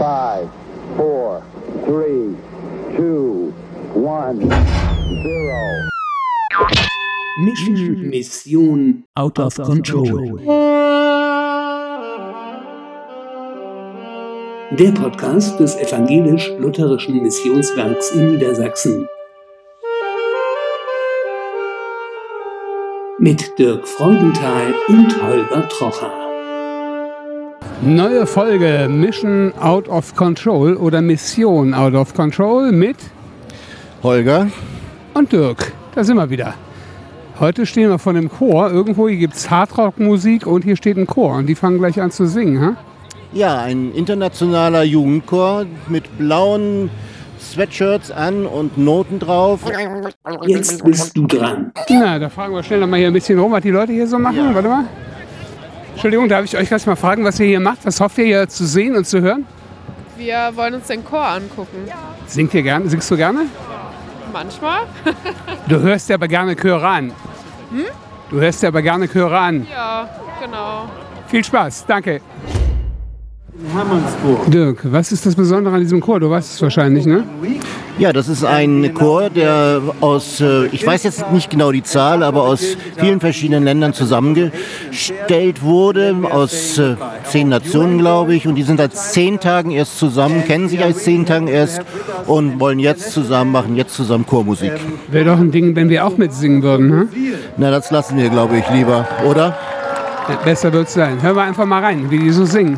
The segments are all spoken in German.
5, 4, 3, 2, 1, 0. Mission Out of Control. Der Podcast des evangelisch-lutherischen Missionswerks in Niedersachsen. Mit Dirk Freudenthal und Holger Trocher. Neue Folge Mission Out of Control oder Mission Out of Control mit Holger und Dirk. Da sind wir wieder. Heute stehen wir vor dem Chor. Irgendwo hier gibt es Hardrock-Musik und hier steht ein Chor. Und die fangen gleich an zu singen, ha? Ja, ein internationaler Jugendchor mit blauen Sweatshirts an und Noten drauf. Jetzt bist du dran. Na, da fragen wir schnell noch mal hier ein bisschen rum, was die Leute hier so machen. Ja. Warte mal. Entschuldigung, darf ich euch gleich mal fragen, was ihr hier macht? Was hofft ihr hier zu sehen und zu hören? Wir wollen uns den Chor angucken. Singst du gerne? Manchmal. Du hörst dir aber gerne Chöre an. Du hörst dir aber gerne Chöre an. Ja, genau. Viel Spaß, danke. Dirk, was ist das Besondere an diesem Chor? Du weißt es wahrscheinlich, ne? Ja, das ist ein Chor, der aus, ich weiß jetzt nicht genau die Zahl, aber aus vielen verschiedenen Ländern zusammengestellt wurde, aus 10 Nationen, glaube ich. Und die sind seit 10 Tagen erst zusammen, kennen sich als 10 Tagen erst und wollen jetzt zusammen machen, jetzt zusammen Chormusik. Wäre doch ein Ding, wenn wir auch mitsingen würden, ne? Na, das lassen wir, glaube ich, lieber, oder? Ja, besser wird's sein. Hören wir einfach mal rein, wie die so singen.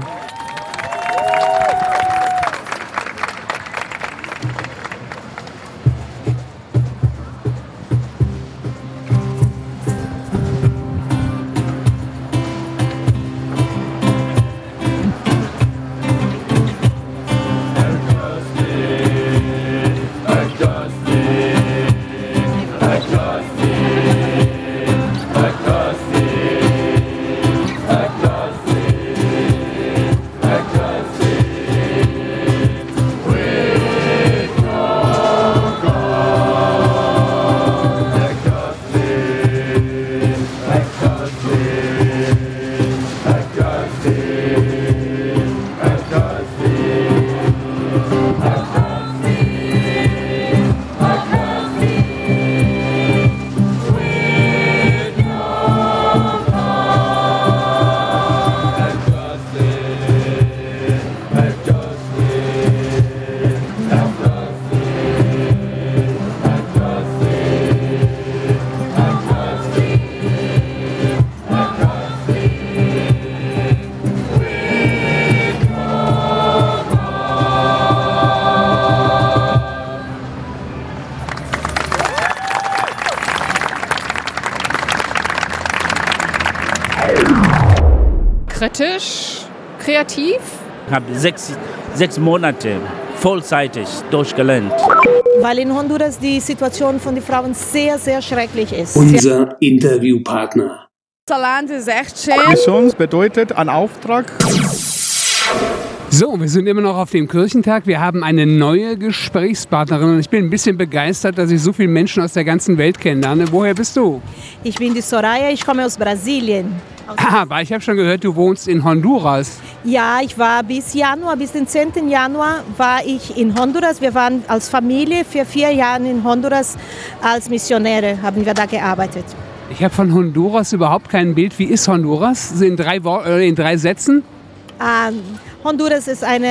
Kritisch, kreativ. Ich habe 6 Monate vollzeitig durchgelernt. Weil in Honduras die Situation von den Frauen sehr, sehr schrecklich ist. Unser Interviewpartner. Das Land ist echt schön. Mission bedeutet ein Auftrag. So, wir sind immer noch auf dem Kirchentag. Wir haben eine neue Gesprächspartnerin und ich bin ein bisschen begeistert, dass ich so viele Menschen aus der ganzen Welt kennenlerne. Woher bist du? Ich bin die Soraya, ich komme aus Brasilien. Aber ich habe schon gehört, du wohnst in Honduras. Ja, ich war bis den 10. Januar war ich in Honduras. Wir waren als Familie für 4 Jahre in Honduras als Missionäre, haben wir da gearbeitet. Ich habe von Honduras überhaupt kein Bild. Wie ist Honduras? In 3 Sätzen? Honduras ist ein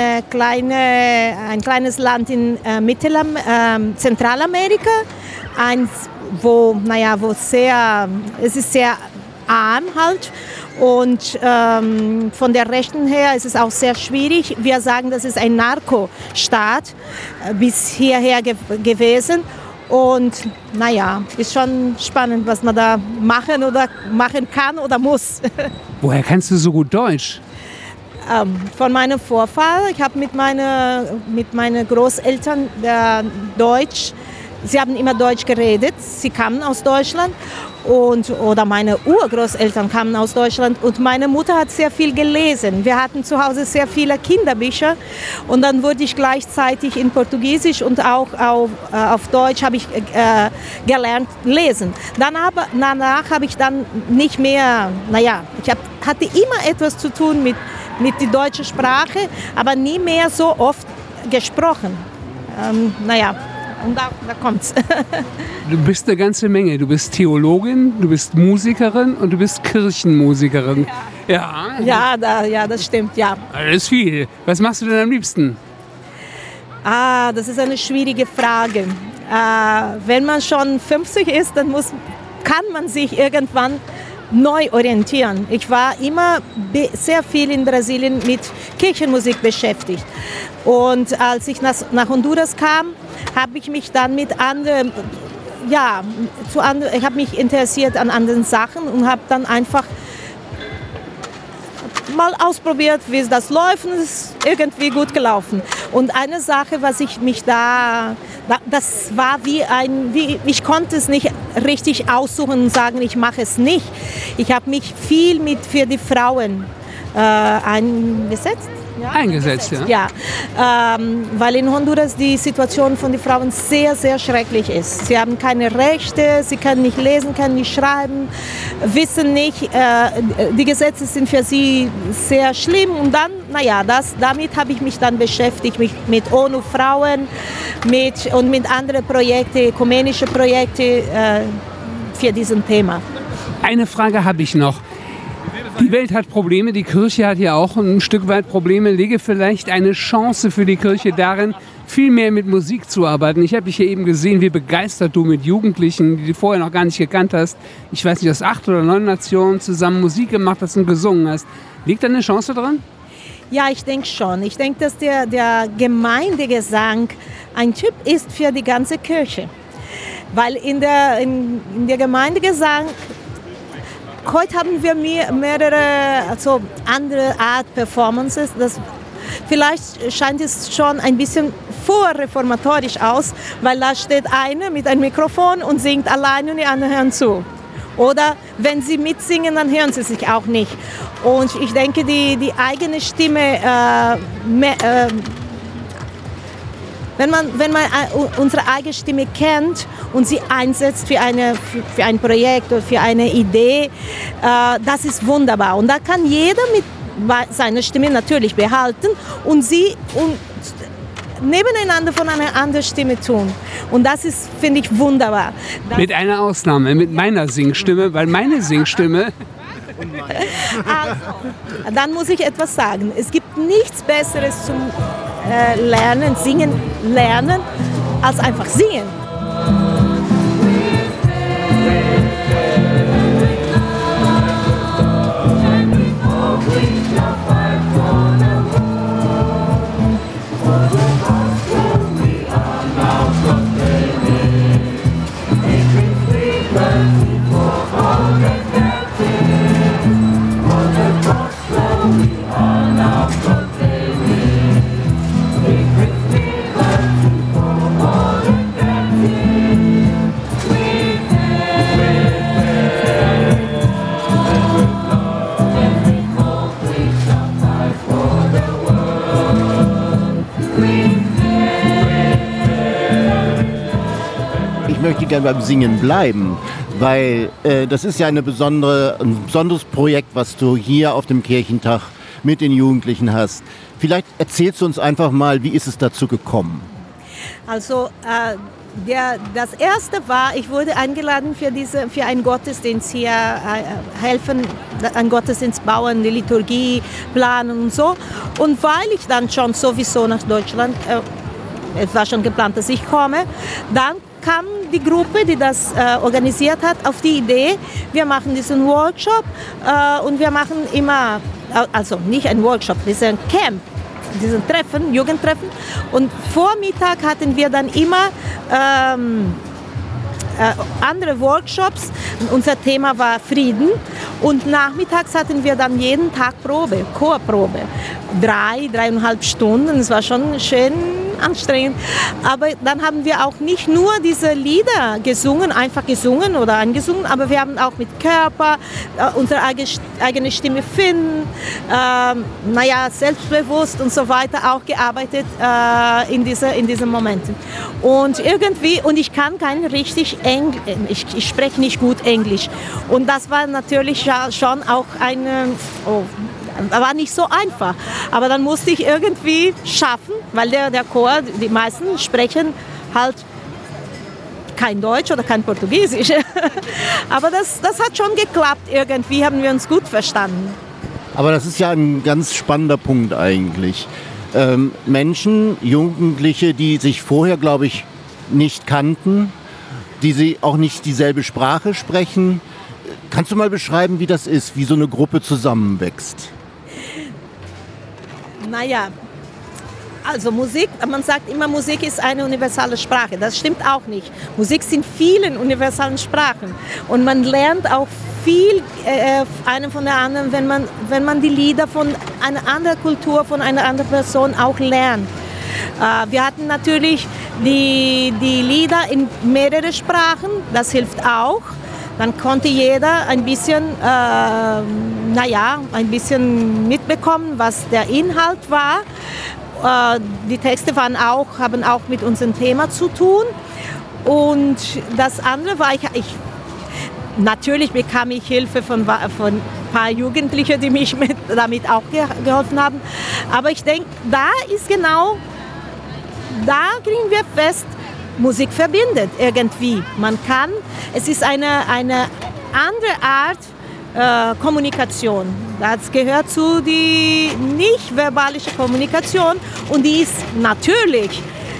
kleines Land in Zentralamerika, es ist sehr arm halt und von der Rechten her ist es auch sehr schwierig. Wir sagen, das ist ein Narkostaat bis hierher gewesen und ist schon spannend, was man da machen kann oder muss. Woher kannst du so gut Deutsch? Von meinem Vorfahren. Ich habe mit meinen Großeltern Deutsch. Sie haben immer Deutsch geredet. Sie kamen aus Deutschland oder meine Urgroßeltern kamen aus Deutschland und meine Mutter hat sehr viel gelesen. Wir hatten zu Hause sehr viele Kinderbücher und dann wurde ich gleichzeitig in Portugiesisch und auch auf Deutsch habe ich gelernt lesen. Danach habe ich dann nicht mehr, hatte immer etwas zu tun mit der deutschen Sprache, aber nie mehr so oft gesprochen. Und da kommt's. Du bist eine ganze Menge. Du bist Theologin, du bist Musikerin und du bist Kirchenmusikerin. Ja, Das stimmt, ja. Das ist viel. Was machst du denn am liebsten? Das ist eine schwierige Frage. Wenn man schon 50 ist, dann kann man sich irgendwann neu orientieren. Ich war immer sehr viel in Brasilien mit Kirchenmusik beschäftigt. Und als ich nach Honduras kam, habe ich mich dann mit anderen, ich habe mich interessiert an anderen Sachen und habe dann einfach mal ausprobiert, wie das läuft, und es ist irgendwie gut gelaufen. Und eine Sache, was ich mich das war ich konnte es nicht richtig aussuchen und sagen, ich mache es nicht. Ich habe mich viel für die Frauen eingesetzt. Ja. Weil in Honduras die Situation von den Frauen sehr, sehr schrecklich ist. Sie haben keine Rechte, sie können nicht lesen, können nicht schreiben, wissen nicht, die Gesetze sind für sie sehr schlimm. Und dann, damit habe ich mich dann beschäftigt, mit ONU-Frauen und mit anderen Projekten, ökumenische Projekte für diesen Thema. Eine Frage habe ich noch. Die Welt hat Probleme, die Kirche hat ja auch ein Stück weit Probleme. Lege vielleicht eine Chance für die Kirche darin, viel mehr mit Musik zu arbeiten. Ich habe dich ja eben gesehen, wie begeistert du mit Jugendlichen, die du vorher noch gar nicht gekannt hast, ich weiß nicht, aus 8 oder 9 Nationen zusammen Musik gemacht hast und gesungen hast. Liegt da eine Chance dran? Ja, ich denke schon. Ich denke, dass der Gemeindegesang ein Typ ist für die ganze Kirche. Weil in der Gemeindegesang heute haben wir mehrere andere Art Performances. Vielleicht scheint es schon ein bisschen vorreformatorisch aus, weil da steht einer mit einem Mikrofon und singt allein und die anderen hören zu. Oder wenn sie mitsingen, dann hören sie sich auch nicht. Und ich denke, die eigene Stimme, wenn man unsere eigene Stimme kennt und sie einsetzt für ein Projekt oder für eine Idee, das ist wunderbar. Und da kann jeder mit seiner Stimme natürlich behalten und sie nebeneinander von einer anderen Stimme tun. Und das ist, finde ich, wunderbar. Mit einer Ausnahme, mit meiner Singstimme, weil meine Singstimme... Also, dann muss ich etwas sagen. Es gibt nichts Besseres zum Singen lernen, als einfach singen. Ich möchte gerne beim Singen bleiben, weil das ist ja ein besonderes Projekt, was du hier auf dem Kirchentag mit den Jugendlichen hast. Vielleicht erzählst du uns einfach mal, wie ist es dazu gekommen? Also das erste war, ich wurde eingeladen für einen Gottesdienst hier, helfen, einen Gottesdienst bauen, die Liturgie planen und so. Und weil ich dann schon sowieso nach Deutschland, es war schon geplant, dass ich komme, dann kam die Gruppe, die das organisiert hat, auf die Idee, wir machen diesen Workshop und wir machen immer, also nicht ein Workshop, diesen Camp, diesen Treffen, Jugendtreffen. Und vor Mittag hatten wir dann immer andere Workshops. Unser Thema war Frieden. Und nachmittags hatten wir dann jeden Tag Probe, Chorprobe. 3,5 Stunden, es war schon schön anstrengend. Aber dann haben wir auch nicht nur diese Lieder gesungen, einfach gesungen oder angesungen, aber wir haben auch mit Körper unsere eigene Stimme finden, selbstbewusst und so weiter auch gearbeitet in diesen Momenten. Und irgendwie, und ich kann kein richtig Englisch, ich spreche nicht gut Englisch. Und das war natürlich schon auch War nicht so einfach. Aber dann musste ich irgendwie schaffen, weil der Chor, die meisten sprechen halt kein Deutsch oder kein Portugiesisch. Aber das hat schon geklappt. Irgendwie haben wir uns gut verstanden. Aber das ist ja ein ganz spannender Punkt eigentlich. Menschen, Jugendliche, die sich vorher, glaube ich, nicht kannten, die sie auch nicht dieselbe Sprache sprechen. Kannst du mal beschreiben, wie das ist, wie so eine Gruppe zusammenwächst? Naja, also Musik, man sagt immer, Musik ist eine universale Sprache. Das stimmt auch nicht. Musik sind vielen universalen Sprachen. Und man lernt auch viel eine von der anderen, wenn man die Lieder von einer anderen Kultur, von einer anderen Person auch lernt. Wir hatten natürlich die Lieder in mehreren Sprachen, das hilft auch. Dann konnte jeder ein bisschen, ein bisschen mitbekommen, was der Inhalt war. Die Texte haben auch mit unserem Thema zu tun. Und das andere war, natürlich bekam ich Hilfe von ein paar Jugendlichen, die mich damit auch geholfen haben. Aber ich denke, da kriegen wir fest, Musik verbindet irgendwie. Es ist eine andere Art Kommunikation. Das gehört zu die nicht-verbale Kommunikation und die ist natürlich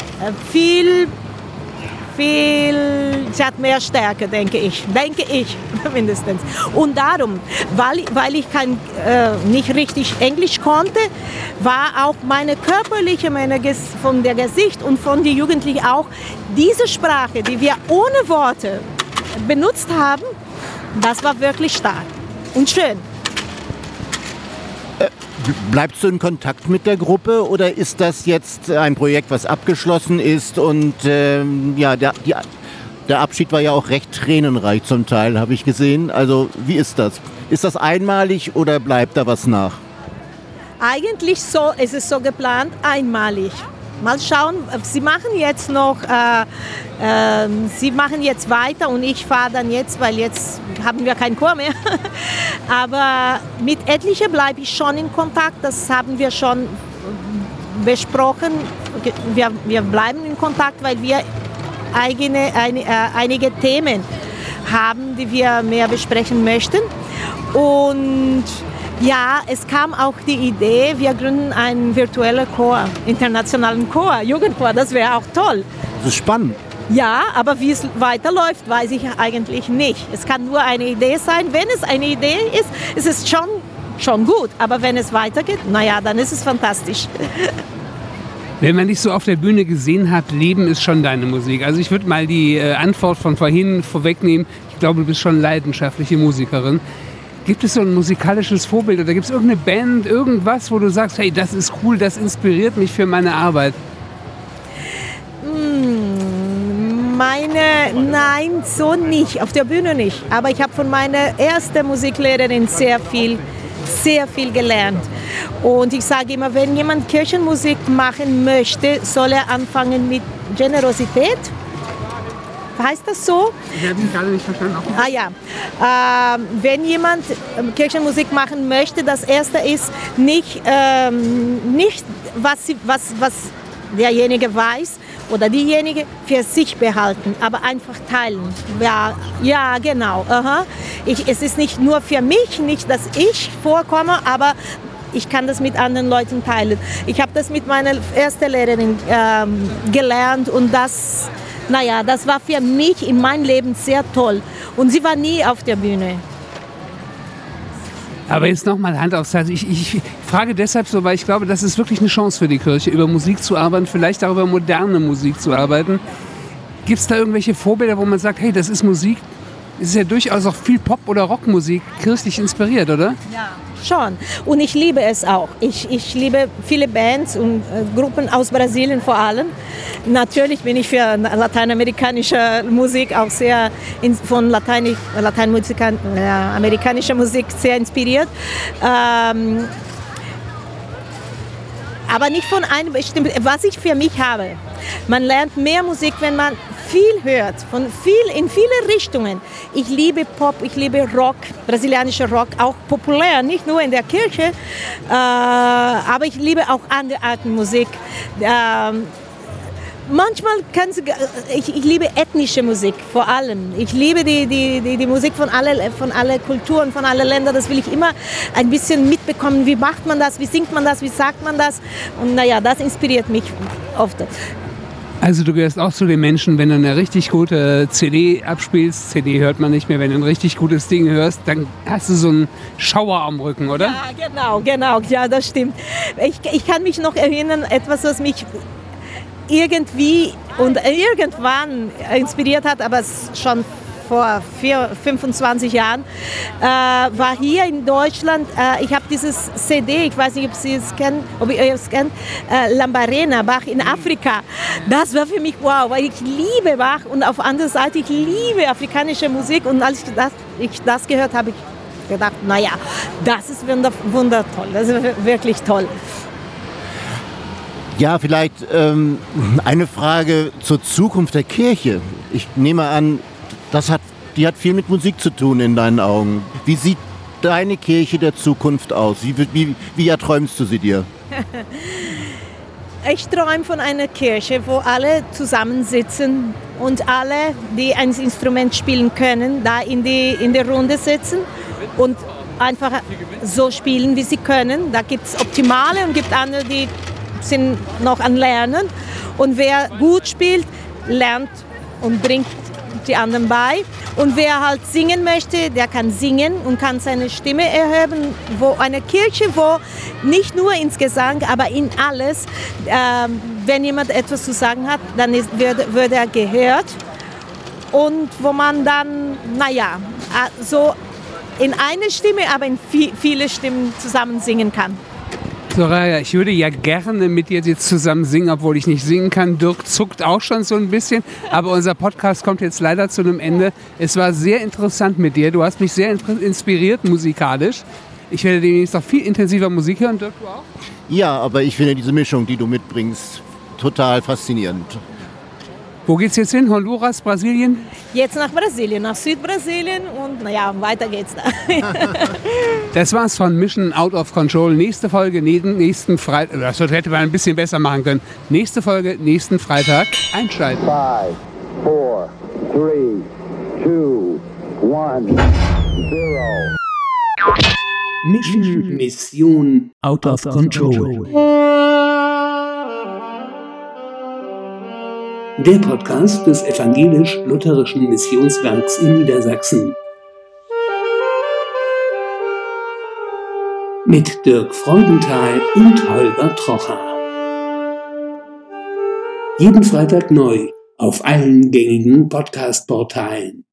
sie hat mehr Stärke, denke ich mindestens. Und darum, weil ich nicht richtig Englisch konnte, war auch meine körperliche, von der Gesicht und von den Jugendlichen auch diese Sprache, die wir ohne Worte benutzt haben, das war wirklich stark und schön. Bleibst du in Kontakt mit der Gruppe oder ist das jetzt ein Projekt, was abgeschlossen ist und der Abschied war ja auch recht tränenreich zum Teil, habe ich gesehen. Also wie ist das? Ist das einmalig oder bleibt da was nach? Eigentlich ist es so geplant, einmalig. Mal schauen, sie machen jetzt weiter und ich fahre dann jetzt, weil jetzt haben wir keinen Chor mehr. Aber mit etlichen bleibe ich schon in Kontakt, das haben wir schon besprochen. Wir bleiben in Kontakt, weil wir einige Themen haben, die wir mehr besprechen möchten. Und ja, es kam auch die Idee, wir gründen einen virtuellen Chor, internationalen Chor, Jugendchor, das wäre auch toll. Das ist spannend. Ja, aber wie es weiterläuft, weiß ich eigentlich nicht. Es kann nur eine Idee sein. Wenn es eine Idee ist, ist es schon gut. Aber wenn es weitergeht, dann ist es fantastisch. Wenn man dich so auf der Bühne gesehen hat, Leben ist schon deine Musik. Also ich würde mal die Antwort von vorhin vorwegnehmen. Ich glaube, du bist schon leidenschaftliche Musikerin. Gibt es so ein musikalisches Vorbild oder gibt es irgendeine Band, irgendwas, wo du sagst, hey, das ist cool, das inspiriert mich für meine Arbeit? Nein, so nicht, auf der Bühne nicht. Aber ich habe von meiner ersten Musiklehrerin sehr viel gelernt. Und ich sage immer, wenn jemand Kirchenmusik machen möchte, soll er anfangen mit Generosität. Heißt das so? Ich habe mich gerade nicht verstanden. Wenn jemand Kirchenmusik machen möchte, das Erste ist nicht was derjenige weiß oder diejenige für sich behalten, aber einfach teilen. Ja, genau. Es ist nicht nur für mich, nicht, dass ich vorkomme, aber ich kann das mit anderen Leuten teilen. Ich habe das mit meiner ersten Lehrerin gelernt und das war für mich in meinem Leben sehr toll. Und sie war nie auf der Bühne. Aber jetzt nochmal Hand aufs Herz. Ich frage deshalb so, weil ich glaube, das ist wirklich eine Chance für die Kirche, über Musik zu arbeiten, vielleicht auch über moderne Musik zu arbeiten. Gibt es da irgendwelche Vorbilder, wo man sagt, hey, das ist Musik, es ist ja durchaus auch viel Pop- oder Rockmusik kirchlich inspiriert, oder? Ja, schon. Und ich liebe es auch. Ich liebe viele Bands und Gruppen aus Brasilien vor allem. Natürlich bin ich für lateinamerikanische Musik auch sehr von lateinamerikanischer Musik sehr inspiriert. Aber nicht von einem bestimmten, was ich für mich habe. Man lernt mehr Musik, wenn man viel hört, in viele Richtungen. Ich liebe Pop, ich liebe Rock, brasilianischer Rock, auch populär, nicht nur in der Kirche, aber ich liebe auch andere Arten Musik. Manchmal ich liebe ethnische Musik vor allem. Ich liebe die Musik von allen Kulturen, von allen Ländern. Das will ich immer ein bisschen mitbekommen. Wie macht man das? Wie singt man das? Wie sagt man das? Und naja, das inspiriert mich oft. Also du gehörst auch zu den Menschen, wenn du eine richtig gute CD abspielst, CD hört man nicht mehr, wenn du ein richtig gutes Ding hörst, dann hast du so einen Schauer am Rücken, oder? Ja, genau, ja, das stimmt. Ich kann mich noch erinnern, etwas, was mich irgendwie und irgendwann inspiriert hat, aber schon vor 25 Jahren, war hier in Deutschland, ich habe dieses CD, ich weiß nicht, ob ihr es kennt, Lambarena, Bach in Afrika. Das war für mich wow, weil ich liebe Bach und auf der anderen Seite, ich liebe afrikanische Musik und als ich das gehört habe, ich gedacht, naja, das ist wundertoll, das ist wirklich toll. Ja, vielleicht eine Frage zur Zukunft der Kirche. Ich nehme an, die hat viel mit Musik zu tun in deinen Augen. Wie sieht deine Kirche der Zukunft aus? Wie erträumst du sie dir? Ich träume von einer Kirche, wo alle zusammensitzen und alle, die ein Instrument spielen können, da in der Runde sitzen und einfach so spielen, wie sie können. Da gibt es Optimale und gibt andere, die sind noch an Lernen. Und wer gut spielt, lernt und bringt die anderen bei. Und wer halt singen möchte, der kann singen und kann seine Stimme erheben. Eine Kirche, wo nicht nur ins Gesang, aber in alles, wenn jemand etwas zu sagen hat, dann wird er gehört. Und wo man dann, so in eine Stimme, aber in viele Stimmen zusammen singen kann. Soraya, ich würde ja gerne mit dir jetzt zusammen singen, obwohl ich nicht singen kann. Dirk zuckt auch schon so ein bisschen, aber unser Podcast kommt jetzt leider zu einem Ende. Es war sehr interessant mit dir. Du hast mich sehr inspiriert musikalisch. Ich werde demnächst noch viel intensiver Musik hören. Dirk, du auch? Ja, aber ich finde diese Mischung, die du mitbringst, total faszinierend. Wo geht's jetzt hin? Honduras, Brasilien? Jetzt nach Brasilien, nach Südbrasilien und weiter geht's da. Das war's von Mission Out of Control. Nächste Folge nächsten Freitag. Das hätte man ein bisschen besser machen können. Nächste Folge nächsten Freitag. Einschalten. 5, 4, 3, 2, 1, 0. Mission Out of Control. Der Podcast des evangelisch-lutherischen Missionswerks in Niedersachsen. Mit Dirk Freudenthal und Holger Trocher. Jeden Freitag neu auf allen gängigen Podcast-Portalen.